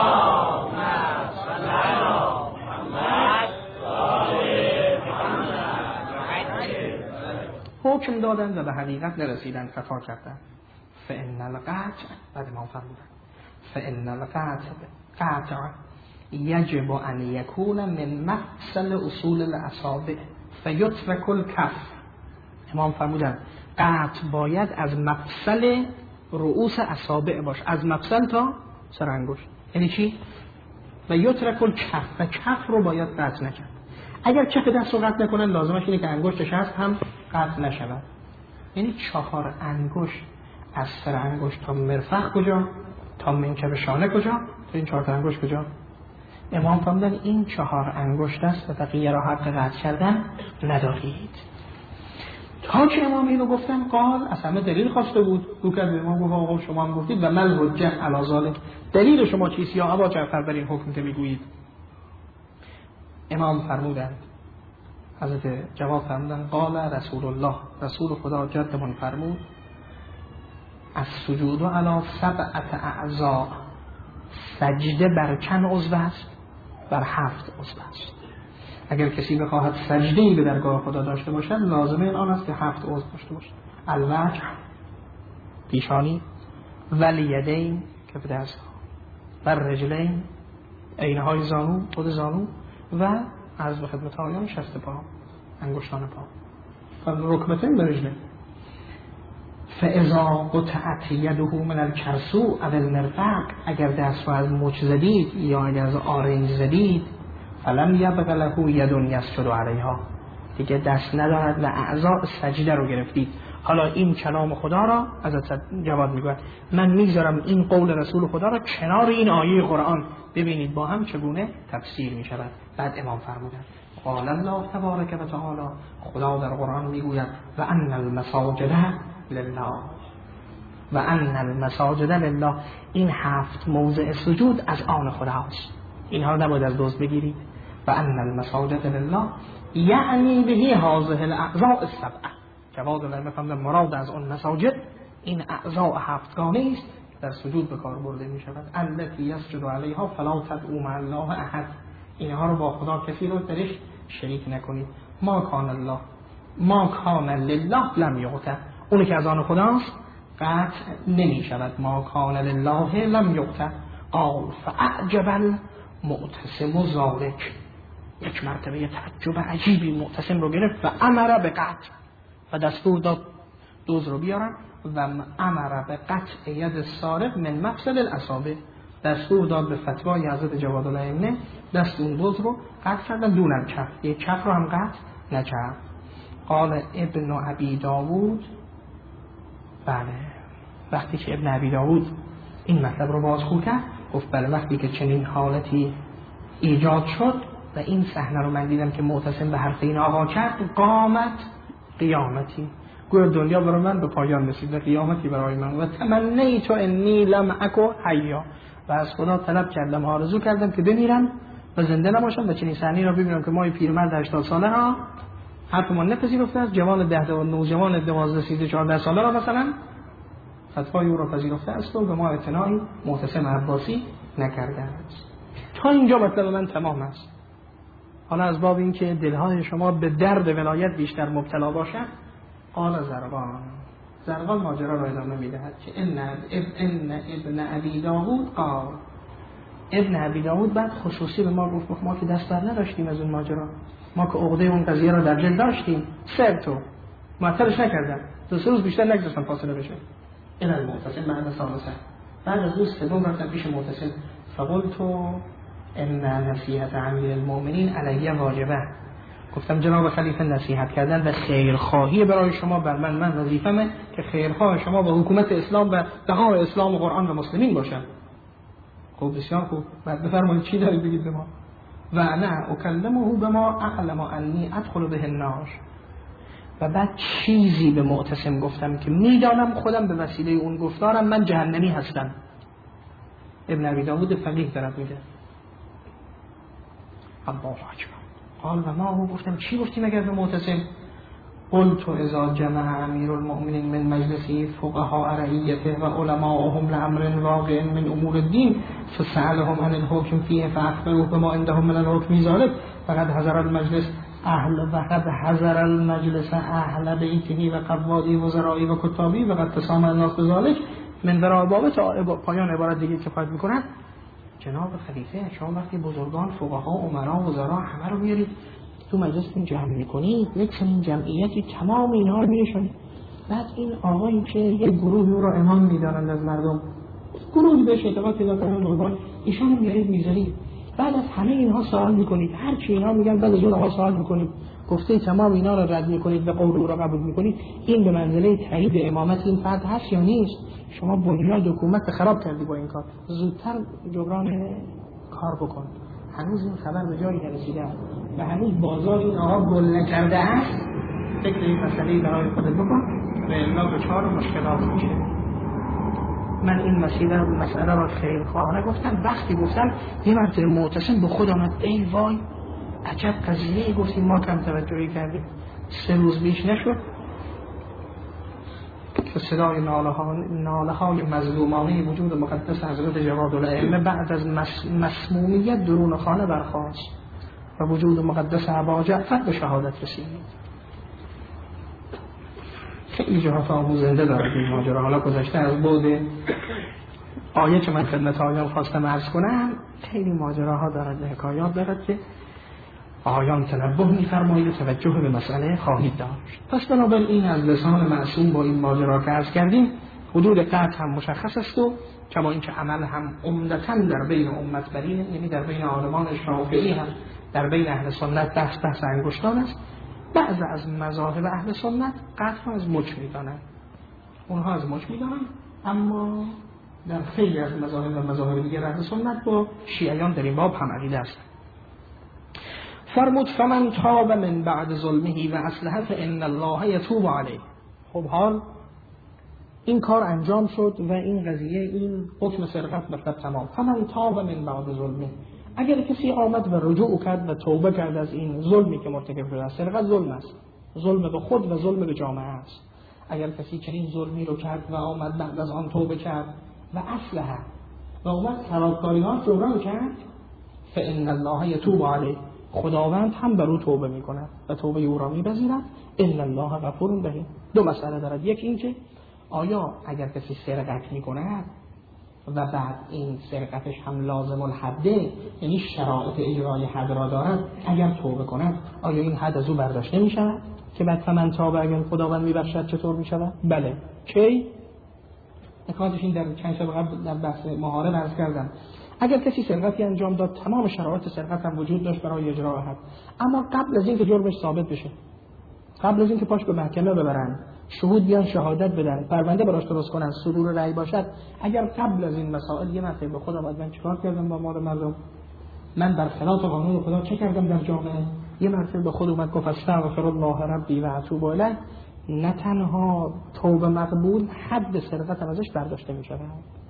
Speaker 1: حکم دادند و به حقیقت نرسیدند، خطا کردند. فإن القطع، بعد ما فرمودند فإن القطع قطع یجب ان یکون من مفصل اصول الاصابع فیترک الکف. امام فرمودن قطع باید از مفصل رؤوس اصابع باش، از مفصل تا سر انگشت. یعنی چی؟ و یترک الکف، و کف رو باید قطع نکرد. اگر کف دست رو قطع نکنن لازمش اینه که انگشتش هست هم قطع نشود. یعنی چهار انگشت از سر انگشت تا مرفق کجا؟ تا منکب شانه کجا؟ تا این چهار تا انگشت کجا؟ امام فرمودن این چهار انگشت است و بقیه را حق قطع کردن ندارید. تا که امام اینو گفتن قال از همه دلیل خواسته بود. رو کرد به امام گفت آقا شما هم گفتید و مل حجه علی ذلک، دلیل شما چیست یا ابا جعفر بر این حکم که میگویید؟ امام فرمودند، حضرت جواب فرمودند قال رسول الله، رسول خدا جدمون فرمود از سجود علی سبعت اعضاء، سجده بر چند عضو است؟ بر هفت عضو است. اگر کسی بخواهد سجده‌ای به درگاه خدا داشته باشد لازمه این آن است که هفت عضو داشته باشد: الوجه پیشانی، والیدین کف دست، و رجلین عینهای زانو خود زانو، و عرض به خدمت آقایان شست پا انگشتان پا، و رکبتین به رجلین. فاذا قطعت یده من الکرسو او المرفق، اگر دست رو از مچ زدید یا اگر از آرنج زدید، فلم یبق له ید یسجد علیها، دیگه دست ندارد و اعضاء سجده رو گرفتید. حالا این کلام خدا را از جواد میگوید من میذارم این قول رسول خدا را کنار این آیه قرآن، ببینید با هم چگونه تفسیر میشود. بعد امام فرمودند قال الله تبارک و تعالی، خدا در قرآن میگوید و ان المساجد لله، و ان المساجد لله، این هفت موضع سجود از آن خداست، اینها رو نباید از دزد بگیرید. و ان المساجد لله یعنی به هذه الاعضاء السبعه، جواد علم فهمدن مراد از اون مساجد این اعضاء هفتگانه است در سجود به کار برده می شود. التی یسجد علیها فلا تدعوا مع الله احد، اینها رو با خدا کسی رو درش شریک نکنید. ما کان الله ما کان لله لم یقطع، اونی که از آن خداست قطع نمی شود. ما کان لله لم یقطع. قال فاعجب المعتصم ذلک، یک مرتبه تعجب عجیبی معتصم رو گرفت و امر به قطع، و دستور داد دوز رو بیارن و امر به قطع ید سارق من مفصل الاصابع، دستور داد به فتوای حضرت جواد الائمه دست اون دوز رو قطع کردن دون الکف، یک کف رو هم قطع نکرد. قال ابن ابی داود، بله وقتی که ابن ابی داود این مطلب رو بازخو کرد گفت بله وقتی که چنین حالتی ایجاد شد و این صحنه رو من دیدم که معتصم به حرف این آقا کرد، قامت قیامتی، گویا دنیا برای من به پایان رسید و قیامتی برای من، و تمنیت انی لم اکو حیا، و از خدا طلب کردم آرزو کردم که بمیرم و زنده نباشم و چنین صحنه‌ای رو ببینم که ما پیرمرد هشتاد ساله ها حرفمان نپذیرفته است، جوان ده و نوجوان دوازده سیزده چهارده ساله را مثلا فتوای او را پذیرفته است و به ما اعتنایی معتصم عباسی نکرده است. تا اینجا مطلب من تمام است. حالا از باب این که دلهای شما به درد ولایت بیشتر مبتلا باشد، قال زرقان، زرقان ماجرا را ادامه میدهد که ان ابن ابن ابی داود قال، ابن ابی داود بعد خصوصی به ما گفت ما که دست بر نداشتیم از اون ماجرا، ما که عقده اون قضیه را در جل داشتیم، سرتو معطلش نکردم، دو سه روز بیشتر نگذاشتم فاصله بشه. این المعتصم بعد ثالثه، بعد از روز سوم رفتم پیش معتصم فقلت ان نصیحت امیر المؤمنین علیه واجبه، گفتم جناب خلیفه نصیحت کردن و خیرخواهی برای شما بر من، من وظیفمه که خیرخواه شما با حکومت اسلام و بقا اسلام و قرآن و مسلمین باشم. خب بسیار خوب، بعد بفرمایید چی دارید بگید به ما؟ و نه اکلمه به ما اعلم انی ادخل به النار، و بعد چیزی به معتصم گفتم که میدانم خودم به وسیله اون گفتارم من جهنمی هستم. ابن ابی داود فقیه دارد میگه الله اکبر. قال و ما هو، گفتم چی گفتیم اگر به معتصم؟ قلت اذا جمع امیر المؤمنین من مجلسی فقهاء رعیته و علماءهم لامر واقع من امور الدین فسألهم عن الحكم فيه فاخبروه بما عندهم من الحكم ذلك فقد حضر المجلس اهل وقد حضر المجلس اهل بیته و قواضی وزرائی و کتابی و قد تسامح الناس بذلك من ورای باب تا پایان عبارت دیگه کفایت میکنن. جناب خلیفه شما وقتی بزرگان، فقها، امرا، وزرا همه رو میارید تو مجلستون جمع میکنید، یک چنین جمعیتی تمام اینها رو میشونید، بعد این آقایی که یک گروهی رو امام میدارند از مردم، گروهی بهش اعتقاد پیدا کردن بزرگان، ایشون رو میارید میذارید، بعد از همه اینها سوال میکنید، هر چی اینها میگن بعد از اونها سوال میکنید، گفته تمام اینا رو رد میکنید و قول او را قبول میکنید. این به منزله تایید امامت این فرد هست یا نیست؟ شما بنیاد حکومت خراب کردی با این کار، زودتر جبران کار بکن. هنوز این خبر به جایی نرسیده و هنوز بازار این آقا گل نکرده است. فکر این مسئله برای خودت بکن و الا به چهار مشکلات میشه. من این مسئله مسئله را خیلی خواهانه گفتم. وقتی گفتم یه مرتبه معتصم به خود آمد، ای وای عجب قضیه گفتیم ما کم توجهی کردیم. سه روز بیش نشد که صدای ناله ها ناله های مظلومانه وجود مقدس حضرت جوادالائمه بعد از مسمومیت درون خانه برخاست و وجود مقدس ابا جعفر به شهادت رسید. خیلی جهات آموزنده داره این ماجرا. حالا گذشته از بعد آیه که من خدمت آیان خواستم عرض کنم، خیلی ماجراها دارد، حکایات دارد که آیان تنبه می‌فرمایید، توجه به مسئله خواهید داشت. پس بنابراین از لسان معصوم با این ماجرا که عرض کردیم حدود قطع هم مشخص است و کما اینکه عمل هم عمدتاً در بین امت برینه، یعنی در بین عالمان شافعی هم در بین اهل سنت بحث بحث انگشتان است. بعض از مذاهب اهل سنت قطع از مچ می‌دانند، اونها از مچ می‌دانند، اما در خیلی از مذاهب و مذاهب دیگر اهل سنت با شیعیان در این باب هم عقیده است. فرمود فمن تاب من بعد ظلمه و اصلح فان الله یتوب علیه. خب حال این کار انجام شد و این قضیه، این حکم سرقت به تمام. فمن تاب من بعد ظلمه، اگر کسی آمد و رجوع کرد و توبه کرد از این ظلمی که مرتکب شده است، سرقت ظلم است، ظلم به خود و ظلم به جامعه است. اگر کسی چنین ظلمی رو کرد و آمد بعد از آن توبه کرد و اصلح و آمد خرابکاری‌ها جبران کرد، فان الله یتوب علیه، خداوند هم بر او توبه میکند و توبه او را میپذیرد. ان الله غفور رحیم. دو مسئله دارد. یک این که آیا اگر کسی سرقت میکند و بعد این سرقتش هم لازم الحده، یعنی شرایط اجرای حد را دارد، اگر توبه کند آیا این حد از او برداشته میشود که بعد فمن تاب اگر خداوند میبخشد چطور میشود؟ بله. کی؟ نکاتش این در چند شب قبل در بحث محارب عرض کردم. اگر کسی سرقتی انجام داد، تمام شرایط سرقت هم وجود داشت برای اجرای حد، اما قبل از اینکه جرمش ثابت بشه، قبل از اینکه پاش به محکمه ببرن، شهود بیان شهادت بدن، پرونده براش درست کنن، صدور رأی باشد، اگر قبل از این مسائل یه مرتبه به خودم من چیکار کردم با مال مردم، من بر خلاف قانون خدا چه کردم در جامعه، یه مرتبه به خود اومد گفت استغفر الله ربی و اتوب الیه، نه تنها توبه مقبول، حد سرقت هم ازش برداشته می‌شود.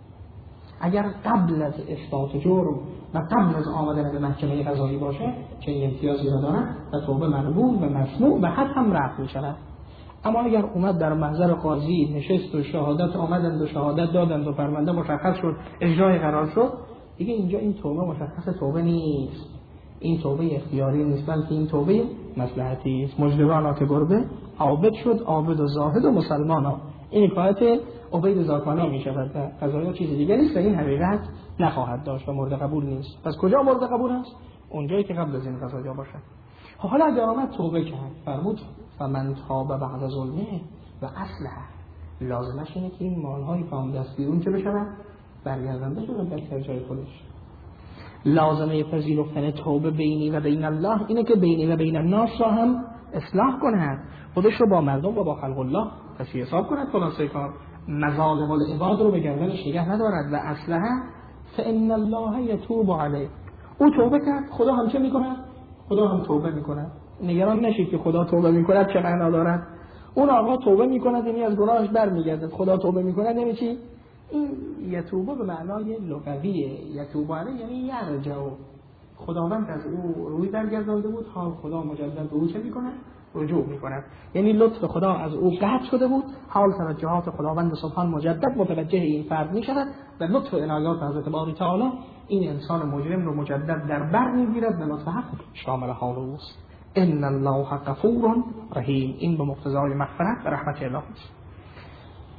Speaker 1: اگر قبل از اثبات جرم و قبل از آمدن به محکمه قضایی باشه، چه امتیازی را دارد و توبه مقبول و مسموع و حد هم رفع می‌شود. اما اگر اومد در محضر قاضی نشست و شهادت آمدند و شهادت دادند و پرونده مشخص شد، اجرای قرار شد، دیگه اینجا این توبه مشخص توبه نیست، این توبه اختیاری نیست، بلکه این توبه مصلحتی است. مجدبانات گربه عابد شد، عابد و زاهد و مسلمان ها. این حکایت عبید زاکانا می شود و قضایا چیز دیگری است و این حقیقت نخواهد داشت و مورد قبول نیست. پس کجا مورد قبول است؟ اونجایی که قبل از این قضایا باشد. حالا اگر آمد توبه کرد، فرمود فمن تاب بعد ظلمه و اصلح، لازمش اینه که این مال‌های فهم دست بیرون چه بشود؟ برگردنده شود در جای خودش. لازمه پذیرفتن توبه بینی و بین الله اینه که بینی و بین الناس را هم اصلاح کند، خودش رو با مردم و با خلق الله تصفیه حساب کند، خلاصه کار مظالم العباد رو به گردنش نگه ندارد. و اصلح فان الله یتوب علیه، او توبه کرد، خدا هم چه میکند؟ خدا هم توبه میکند. نگران نشید که خدا توبه میکند چه معنا دارد. اون آقا توبه میکند یعنی از گناهش برمیگرده، خدا توبه میکند یعنی چی؟ این یتوبه به معنای لغویه، یتوب علیه یعنی یرجع، خداوند از او روی برگردانده بود، حال خدا مجدد به او چه میکند؟ رجوع میکند. یعنی لطف خدا از او قطع شده بود، حال توجهات خداوند سبحان مجدد متوجه این فرد میشود و لطف عنایات حضرت باری تعالی این انسان مجرم رو مجدد در بر میگیرد و لطف حق شامل حال اوست. ان الله غفور رحیم، این به مقتضای مغفرت و رحمت الهی است.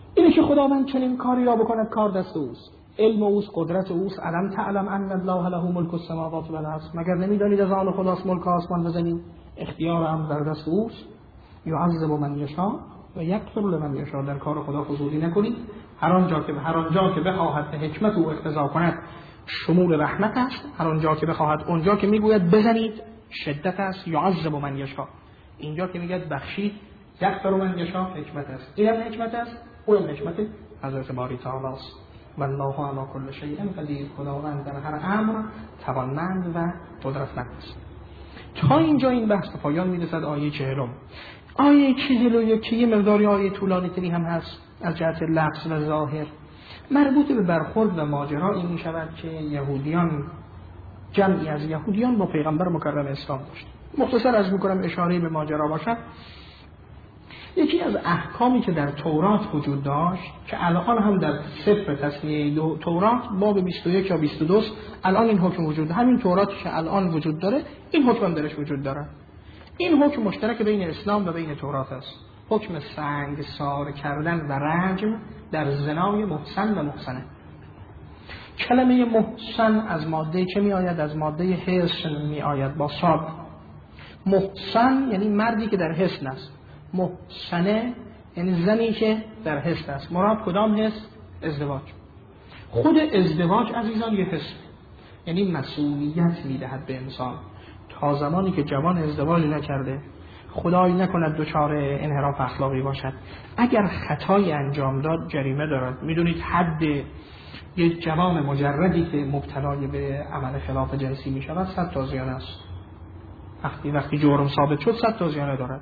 Speaker 1: اینه که خداوند چنین کاری را بکند کار دست اوست، علم اوست، قدرت اوست. الم تعلم ان الله له ملک السماوات و الارض، مگر نمیدانید از آن خداست ملک آسمان و زمین، اختیار امر در دست اوست. یعذب من یشاء و یغفر لمن یشاء، در کار خدا فضولی نکنید. هر آنجا که هر آنجا که بخواهد به حکمت او اقتضا کند شمول رحمت است، هر آنجا که بخواهد، اونجا که میگوید بزنید شدت است، یعذب من یشاء. اینجا که میگه بخشید یغفر من یشاء حکمت است. این هم حکمت است، اون حکمت حضرت باری تعالی است. والله علی کل شیء قدیر، خداوند در هر امر توانمند و قدرتمند است. تا اینجا این بحث به پایان میرسد. آیه چهلم. آیه چهل و یک که یه مقداری آیه طولانی تری هم هست از جهت لفظ و ظاهر، مربوط به برخورد و ماجرا این می شود که یهودیان، جمعی از یهودیان با پیغمبر مکرم اسلام داشت. مختصر از میکنم اشاره به ماجرا باشد. یکی از احکامی که در تورات وجود داشت که الان هم در سفر تصنیه دو تورات باب بیست و یک یا بیست و دو الان این حکم وجود، همین توراتی که الان وجود داره این حکم هم درش وجود داره. این حکم مشترک بین اسلام و بین تورات است. حکم سنگسار کردن و رجم در زنای محسن و محسنه. کلمه محسن از ماده چه می آید؟ از ماده حسن می آید با صاد. محسن یعنی مردی که در حسن است. محسنه یعنی زنی که در حسن است. مراد کدام حسن؟ ازدواج. خود ازدواج عزیزان یه حسن، یعنی مسئولیت می دهد به انسان. تا زمانی که جوان ازدواج نکرده، خدای نکند دچار انحراف اخلاقی باشد، اگر خطایی انجام داد جریمه دارد. میدونید حد یک جوان مجردی که مبتلای به عمل خلاف جنسی می شود صد تا زیانه است. وقتی وقتی جرم ثابت شد صد تا زیانه دارد.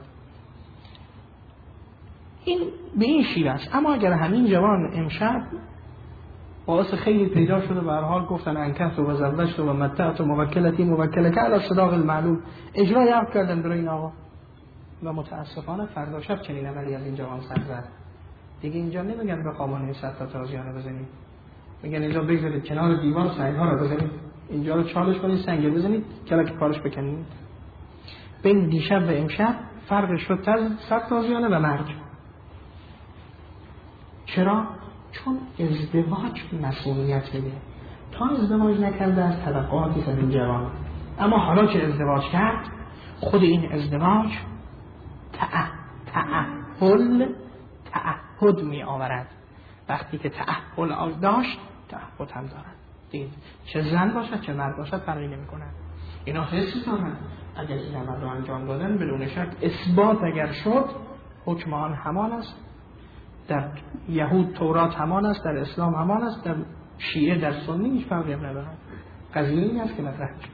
Speaker 1: این به این شیوه است. اما اگر همین جوان امشب باعث خیلی پیدا شده، به هر حال گفتن انکحت و زوجت و متعت و موکلتی موکلک علی الصداق المعلوم، اجرای عقد کردن برای این آقا و متاسفانه فردا شب چنین عملی از این جوان سر زد. دیگه اینجا نمیگن به خامانه صد تا تازیانه بزنید، میگن اینجا بگذارید کنار دیوار سنگ‌ها رو بزنید، اینجا رو چالش کنید سنگ بزنید کلک کارش بکنید. بین دیشب و امشب فرق شد تا صد تازیانه و مرگ. چرا؟ چون ازدواج مسئولیت میده. تا ازدواج نکرده از طبقاتی از این جوان، اما حالا که ازدواج کرد خود این ازدواج تعهل تعهد می آورد. وقتی که تعهل داشت تعهد هم دارد. دید چه زن باشد چه مرد باشد فرقی نمی کند. اینا حسی دارن. اگر این عمل رو انجام دادن بدون شک اثبات اگر شد حکم آن همان است. در یهود تورات همان است، در اسلام همان است، در شیعه در سنی هیچ فرقی ندارد. قضیه این است که مطرح شد.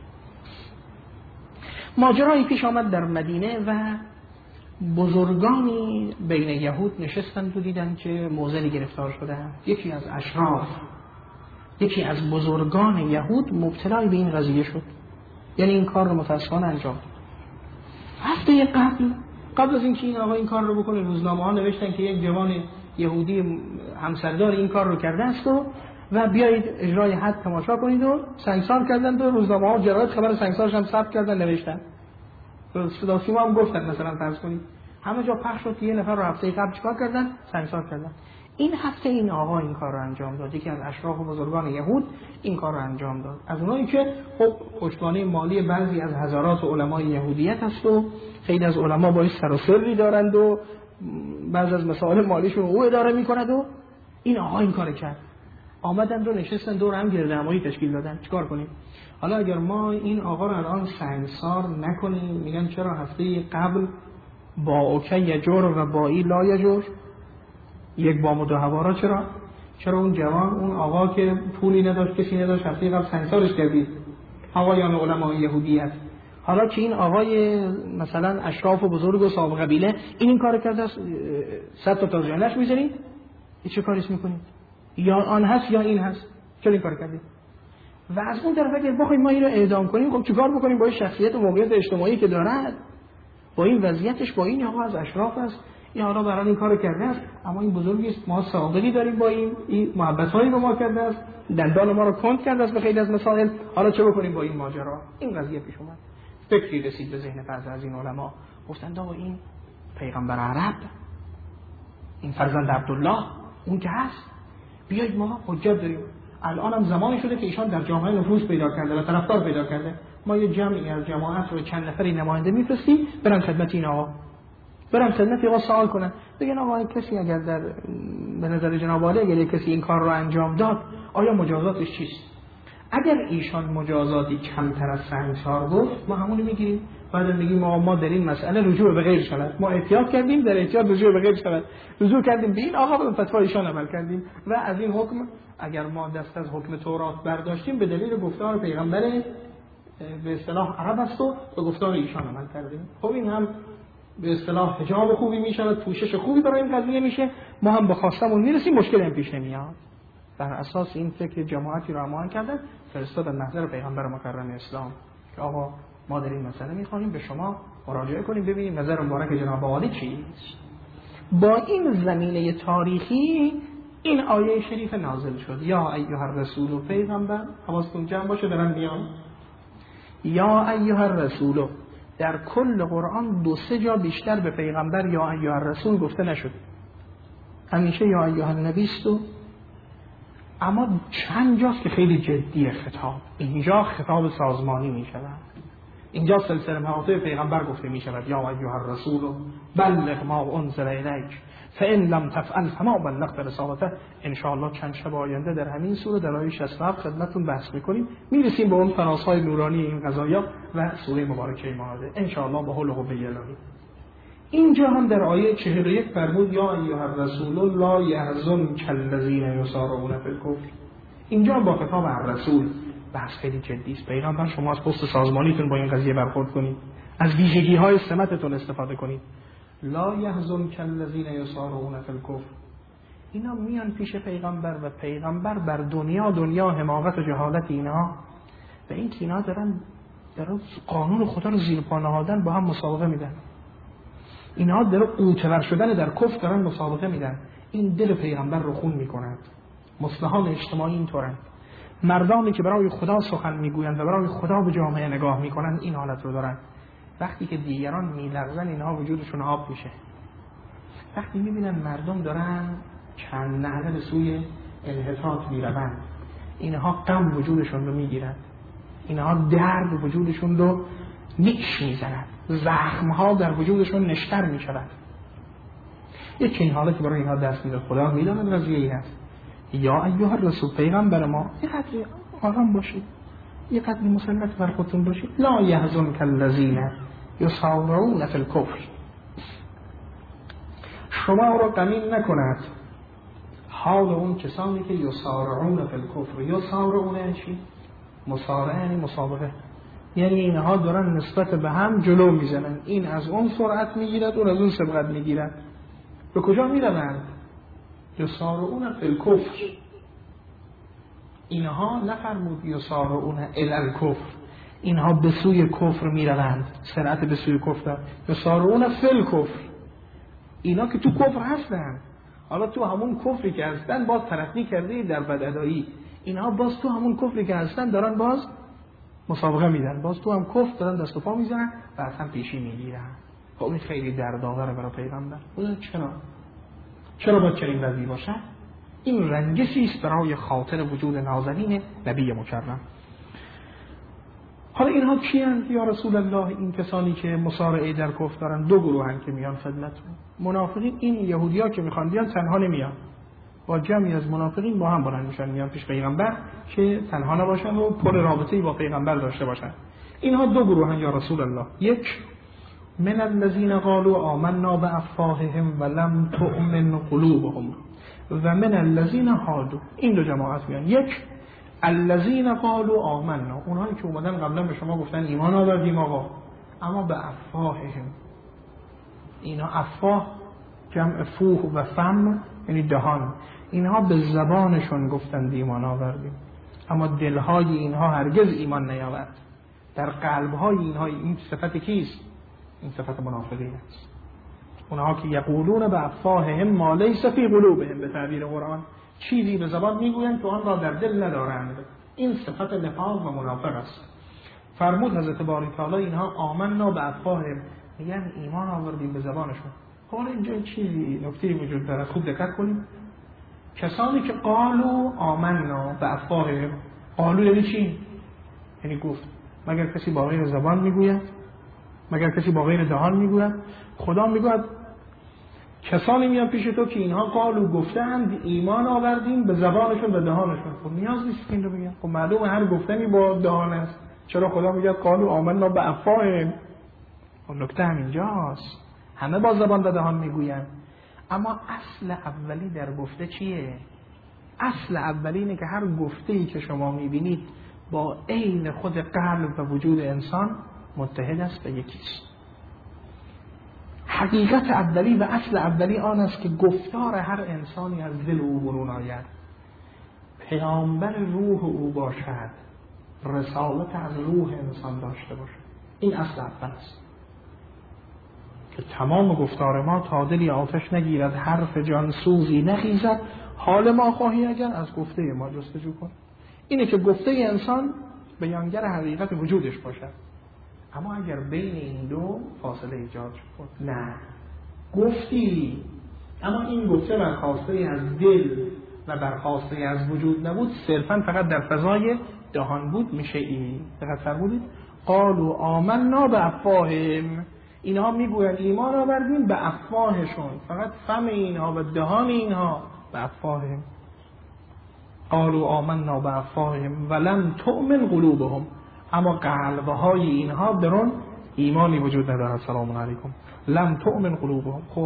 Speaker 1: ماجرایی پیش آمد در مدینه و بزرگانی بین یهود نشستند و دیدن که موزلی گرفتار شدند. یکی از اشراف، یکی از بزرگان یهود مبتلای به این قضیه شد، یعنی این کار رو متاسفانه انجام داد. هفته قبل قبل از اینکه این آقا این کار رو بکنه روزنامه ها نوشتن که یک جوان یهودی همسردار این کار رو کرده است و و بیایید اجرای حد تماشا کنید و سنگسار کردن. و روزنامه ها جراید خبر سنگسارش هم ثبت کردن نوشتن. صدا سیما هم گفتن مثلا فرض کنید همه جا پخش شد که یه نفر رو هفته قبل چیکار کردن؟ سنگسار کردن. این هفته این آقا این کار رو انجام داد. یکی از اشراف و بزرگان یهود این کار رو انجام داد. از اونایی که خب پشتوانه مالی بعضی از هزارات علمای یهودیت هست و خیلی از علما با سر و سری دارند و بعضی از مسائل مالیشون او اداره میکند و این آقا این کار کرد. آمدن رو نشستن دور هم گردهمایی تشکیل دادن. چیکار کنیم؟ حالا اگر ما این آقا رو الان سنگسار نکنیم، میگن چرا هفته قبل با اوکی یجور و با ای لا یجور، یک بام و دو هوارا، چرا؟ چرا اون جوان اون آقا که پولی نداشت کسی نداشت هفته قبل سنگسارش کردید آقایان علمای یهودیت. حالا که این آقای مثلا اشراف و بزرگ و صاحب قبیله این این کار کرده است، صد تا تازیانش میذارید، چه کاریش میکنید؟ یا آن هست یا این هست، چرا این کار کردید؟ و از اون طرف اگر بخوایم ما این رو اعدام کنیم، خب چیکار بکنیم با این شخصیت و موقعیت اجتماعی که دارد، با این وضعیتش، با این آقا از اشراف است، این حالا برای این کارو کرده است، اما این بزرگی است، ما سابقی داریم با این، این محبتایی به ما کرده است، دندان ما رو کند کرده است به خیلی از مسائل، حالا چه بکنیم با این ماجرا؟ این قضیه پیش اومد. فکری رسید به ذهن بعضی از این علما، گفتند آقا این پیغمبر عرب، این فرزند عبدالله، اون که هست. بیایید ما حجت داریم. الان هم زمانی شده که ایشان در جامعه نفوذ پیدا کرده و طرفدار پیدا کرده. ما یه جمعی از جماعت رو چند نفری نماینده میفرستیم برن خدمت این آقا، برن خدمت آقا سوال کنن، بگن آقا کسی اگر در به نظر جناب عالی اگر کسی این کار رو انجام داد آیا مجازاتش چیست؟ اگر ایشان مجازاتی کمتر از سنگسار گفت ما همون رو میگیریم، بعد میگیم ما ما در این مسئله رجوع به غیر شود، ما احتیاط کردیم در احتیاط رجوع به غیر شود، رجوع کردیم به این آقا به فتوا ایشان عمل کردیم و از این حکم اگر ما دست از حکم تورات برداشتیم به دلیل گفتار پیغمبر به اصطلاح عرب است و به گفتار ایشان عمل کردیم. خب این هم به اصطلاح حجاب خوبی میشود، پوشش خوبی برای این قضیه میشه، ما هم به خواستمون میرسیم، مشکلی هم پیش نمیاد. بر اساس این فکر جماعتی رو امان کردن فرستادن نظر پیغمبر مکرم اسلام که آقا ما در این مسئله میخواهیم به شما مراجعه کنیم ببینیم نظر مبارک جناب عالی چیست. با این زمینه تاریخی این آیه شریف نازل شد. یا ایها الرسول و پیغمبر، حواستون جمع باشه دارن میان. یا ایها الرسول در کل قرآن دو سه جا بیشتر به پیغمبر یا ایها الرسول گفته نشد، همیشه یا ایها النبی است. اما چند جاست که خیلی جدیه خطاب، اینجا خطاب سازمانی می شود، اینجا سلسله مراتب پیغمبر گفته می شود یا ایها الرسول بلغ ما انزل الیک فان لم تفعل فما بلغت رسالته. ان شاء الله چند شب آینده در همین سوره در آیه شصت و هفت خدمتتون بحث میکنیم، میرسیم به اون فراسهای نورانی این قضایا و سوره مبارکه ماده ان شاء الله به حول و قوه الهی. اینجا هم در آیه چهل و یک فرمود یا ایها الرسول لا یحزنک الذین یسارعون فی الکفر. اینجا با خطاب الرسول بحث خیلی جدی است. پیغمبر شما از پست سازمانیتون با این قضیه برخورد کنید، از ویژگی های سمتتون استفاده کنید. لا یحزنک الذین یسارعون فی الکفر، اینا میان پیش پیغمبر و پیغمبر بر دنیا دنیا حماقت و جهالت اینا و این که اینا دارن در قانون خدا رو زیر پا نهادن با هم مسابقه میدن، اینها در قوتور شدن در کفر دارن مسابقه میدن. این دل پیغمبر رو خون میکنند. مصلحان اجتماعی اینطورند، مردانی که برای خدا سخن میگویند و برای خدا به جامعه نگاه میکنند این حالت رو دارن. وقتی که دیگران میلغزن اینها وجودشون آب میشه. وقتی میبینن مردم دارن چند نهله به سوی انحطاط میروند اینها غم وجودشون رو میگیرند، اینها درد وجودشون رو نیش میزنند، زخمها در وجودشون نشتر میشود. یک این حالتی برای اینها دست میده. خدا میداند قضیه این است. یا ایها الرسول پیغمبر ما یه قدری آرام باشید، یه قدری مسلط بر خودتون باشید. لا یحزنک الذین یسارعون فی الکفر، شما رو غمین نکند حال اون کسانی که یسارعون فی الکفر. یسارعون یعنی چی؟ مسارعه یعنی مسابقه، یعنی اینها دارن نسبت به هم جلو میزنن، این از اون سرعت میگیرد اون از اون سبقت میگیرد. به کجا میروند؟ یسارعون فی الکفر. اینها نفرمود یسارعون الی الکفر، اینها به سوی کفر میروند، سرعت به سوی کفر. یسارعون فی الکفر، اینا که تو کفر هستن، حالا تو همون کفری که هستن باز ترقی کرده در بدادایی، اینها باز تو همون کفری که هستن دارن باز مسابقه میدن، باز تو هم کفر دارن دست و پا میزنن و اصلا پیشی میگیرن. خب این خیلی دردآوره برای پیغمبر. بودن چرا؟ چرا باید چنین وضعی باشه؟ این رنجشی است برای خاطر وجود نازنین نبی مکرم. حالا اینها کیند یا رسول الله؟ این کسانی که مصارعه در کفر دارن دو گروهن که میان خدمتتون. منافقین، این یهودی‌ها که میخوان بیان تنها نمیان، با جمعی از منافقین با هم بلند میشن میان پیش پیغمبر که تنها نباشن و پر رابطه‌ای با پیغمبر داشته باشن. اینها دو گروهن یا رسول الله. یک من الذين قالوا آمنا بافواههم ولم تؤمن قلوبهم و من الذين هادوا. این دو جماعت میان. یک الذين قالوا آمنا، اونهایی که اومدن قبلا به شما گفتن ایمان آوردیم آقا، اما به افواههم، اینا افواه جمع فوه و فم یعنی دهان، اینها به زبانشون گفتند ایمان آوردیم اما دلهای اینها هرگز ایمان نیاورد. در قلبهای اینها این صفت کیست؟ این صفت منافقین است. اونها که یقولون به افواههم ما لیس فی قلوبهم، به تعبیر قرآن چیزی به زبان میگویند که آن را در دل ندارند. این صفت نفاق و منافق است. فرمود حضرت باری تعالی اینها آمنا به افواههم، میگن ایمان آوردیم به زبانشون. حالا اینجا چیزی نکته وجود داره، خوب دقت کنیم. کسانی که قالو آمنا به افواههم، قالو یعنی چی؟ یعنی گفت. مگر کسی با غیر زبان میگوید؟ مگر کسی با غیر دهان میگوید؟ خدا میگوید کسانی میان پیش تو که اینها قالو گفتند ایمان آوردیم به زبانشون به دهانشون. خب نیاز نیست که این رو بگن. خب معلومه هر گفتنی با دهان است. چرا خدا میگه قالو آمنا به افواههم؟ خب نکته همینجاست. همه با زبان و دهان میگویند، اما اصل اولی در گفته چیه؟ اصل اولی اینه که هر گفته‌ای که شما میبینید با عین خود قلب و وجود انسان متحد است به یکیست. حقیقت اولی و اصل اولی آن است که گفتار هر انسانی از دل او برون آید، پیامبر روح او باشد، رسالت از روح انسان داشته باشد. این اصل اول است که تمام گفتار ما تا دلی آتش نگیرد، حرف جانسوزی نخیزد، حال ما خواهی اگر از گفته ما جستجو کن. اینه که گفته انسان بیانگر حقیقت وجودش باشد. اما اگر بین این دو فاصله ایجاد شد، نه گفتی اما این گفته برخواسته از دل و برخواسته از وجود نبود، صرفا فقط در فضای دهان بود، میشه این دقت فرمودید قالوا آمنا به افواههم، اینها میگویند ایمان آوردیم به افواهشون، فقط فم اینها و دهان اینها به افواههم. قالوا آمنا به افواههم ولم تؤمن قلوبهم، اما قلبهای اینها درون ایمانی وجود ندارد. سلام علیکم. لم تؤمن قلوبهم. خب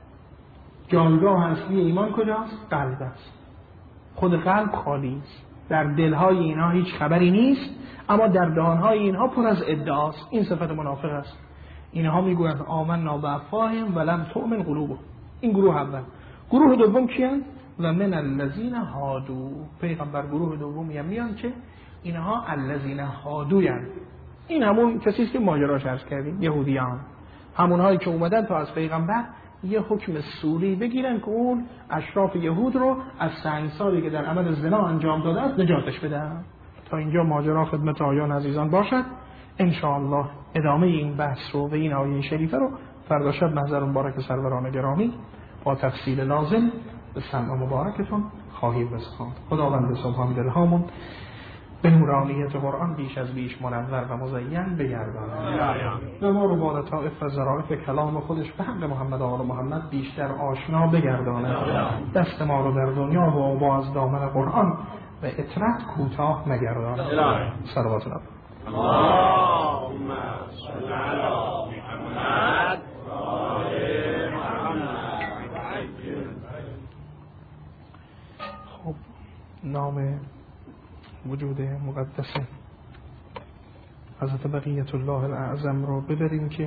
Speaker 1: جایگاه اصلی ایمان کجاست؟ قلب است. خود قلب خالی است، در دلهای اینها هیچ خبری نیست، اما در دهانهای اینها پر از ادعاست. این صفت منافق است. اینها میگویند آمنا به افواههم ولم تؤمن قلوبهم. این گروه اول. گروه دوم کیان؟ و من الذین هادو. پیغمبر گروه دوم میان که اینها الذین هادویند. این همون کسی است که ماجراش عرض کردیم، یهودیان، همونهایی که اومدن تا از پیغمبر یه حکم سوری بگیرن که اون اشراف یهود رو از سنگساری که در عمل زنا انجام داده است نجاتش بدن. تا اینجا ماجرا خدمت آیان عزیزان باشد. ان شاء الله ادامه این بحث رو و این آیه شریفه رو فردا شب محضر مبارک سروران گرامی با تفصیل لازم به سمع مبارکتون خواهیم رساند. خداوند سبحان دلهامون به نورانیت قرآن بیش از بیش منور و مزین بگرداند و ما رو با لطائف و ظرافت کلام خودش به حق محمد و آل محمد بیشتر آشنا بگرداند. دست ما رو در دنیا و با از دامن قرآن و اطرت کوتاه نگرداند. صلوات الله. اللهم صل علی محمد و آل محمد. خب نام وجود مقدس حضرت بقیت الله الاعظم رو ببریم که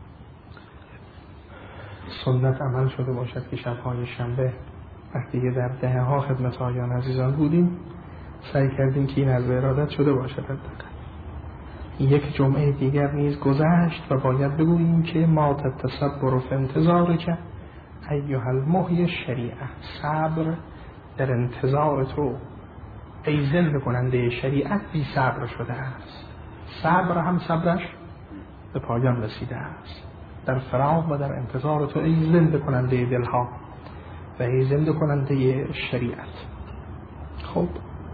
Speaker 1: سنت عمل شده باشد که شب‌های شنبه وقتی که در دهه ها خدمت آیان عزیزان بودیم سعی کردیم که این از ارادت شده باشد. یک جمعه دیگر نیز گذشت و باید بگوییم که ما تتصبر فی انتظار که ایها المحی شریعه، صبر در انتظار تو ای زنده کننده شریعت بی صبر شده است. صبر هم صبرش به پایان رسیده است. در فراق و در انتظار تو ای زنده کننده دلها و ای زنده کننده شریعت. خب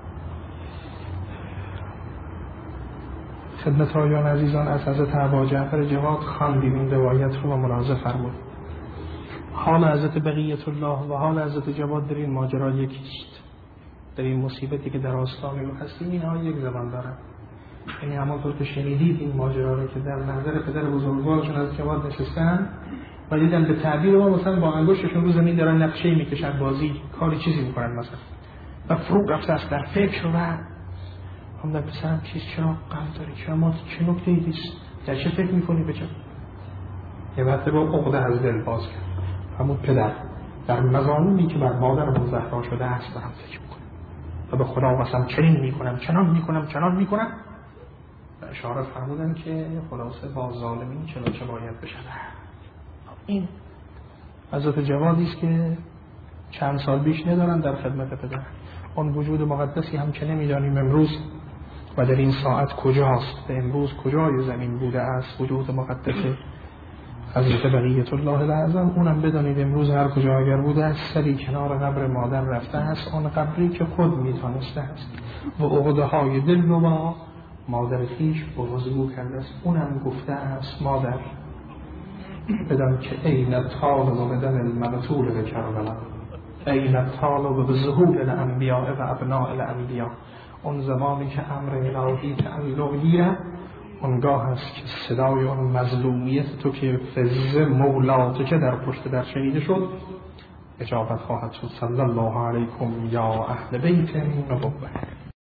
Speaker 1: خدمت آیان عزیزان از حضرت ابا جعفر جواد خواندیم این روایت رو و ملاحظه فرمود. حال حضرت بقیت الله و حال حضرت جواد در این ماجرا یکیست. در این مصیبتی که در آستان ما هستیم اینها یک زبان دارن. یعنی همانطور که شنیدید این ماجرا رو که در نظر پدر بزرگوارشون از جواد نشستن و دیدن به تعبیر ما مثلا با انگشتشون رو زمین دارن نقشه میکشن، بازی کاری چیزی میکنن مثلا و فروغ رفته است در فکر و هم در پسرم چیز چرا قلب داری، چرا ما چه نکته ایدیست، در چه فکر میکنی بچه. یه وقت با عقده از دل باز کرد. همون پدر در مضامینی که بر مادرمون زهرا شده است برام فکر میکنم و به خدا مثلا چنین میکنم چنان میکنم چنان میکنم و اشاره فرمودن که خلاصه با ظالمین چرا چه باید بشه. این حضرت جوادی است که چند سال بیش ندارن در خدمت پدر. اون وجود مقدسی هم که نمیدانیم امروز و در این ساعت کجاست و امروز کجای زمین بوده است وجود مقدس حضرت بقیت الله الاعظم، اونم بدانید امروز هر کجا اگر بوده از سری کنار قبر مادر رفته است، آن قبری که خود میتانسته است و عقده های دل رو با مادر خویش بازگو کرده است. اونم گفته است مادر بدان که این الطالب و بدن المقتول به کربلا، این الطالب و به ظهور الانبیاء و ابناء الانبیاء. اون زمانی که امر الهی تعلق گیره، اونگاه هست که صدای اون مظلومیت تو که فز مولات که در پشت در شنیده شد اجابت خواهد شد. صلی الله علیکم یا اهل بیت نبوه.